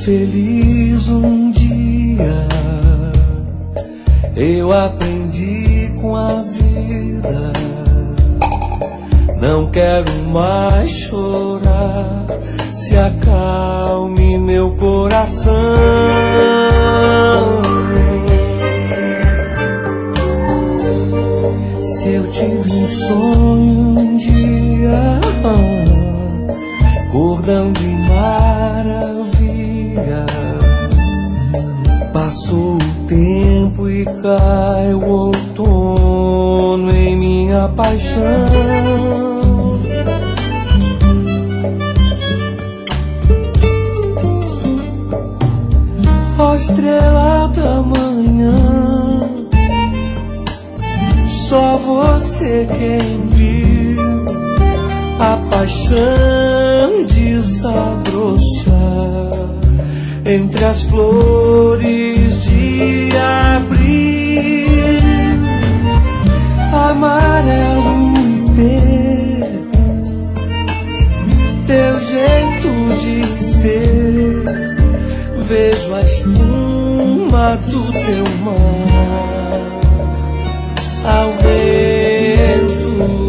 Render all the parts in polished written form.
feliz um dia. Eu aprendi com a vida. Não quero mais chorar. Se acalme meu coração. Se eu tive um sonho um dia, cordão de maravilhas, passou o tempo e cai o outono em minha paixão. Ó estrela da manhã, só você quem viu a paixão desabrochar entre as flores de abril. Amarelo e teu jeito de ser, vejo a espuma do teu mar ao vento.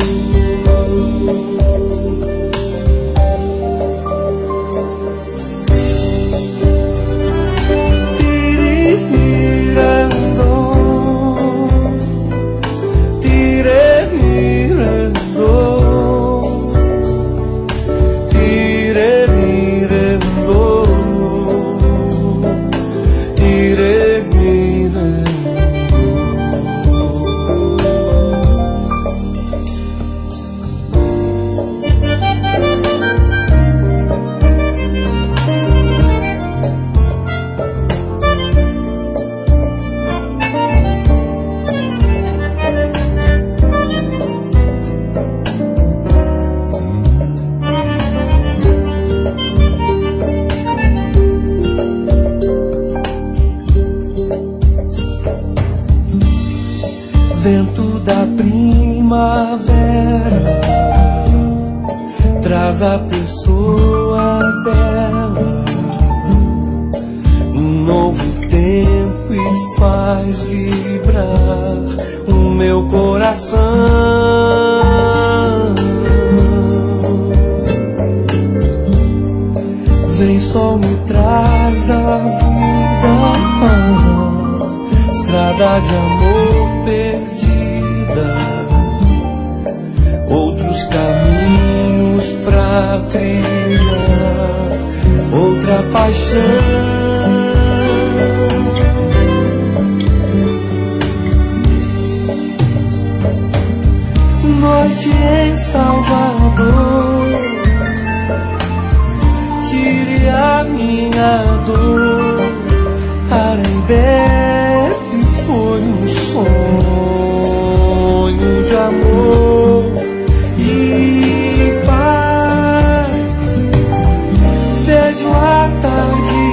Vento da primavera traz a pessoa dela, um novo tempo e faz vibrar o meu coração. Vem sol, me traz a vida, estrada de amor perdida, outros caminhos pra trilhar, outra paixão. Noite em Salvador, tire a minha dor. Arembé foi um sonho de amor e paz. Vejo a tarde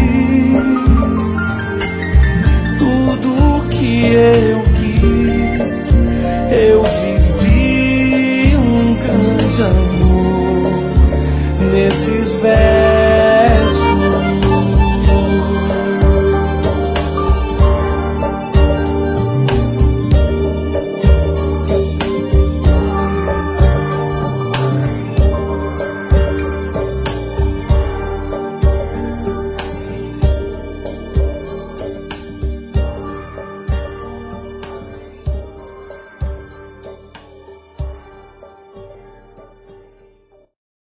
gris, tudo que eu quis, eu vivi um grande amor nesses velhos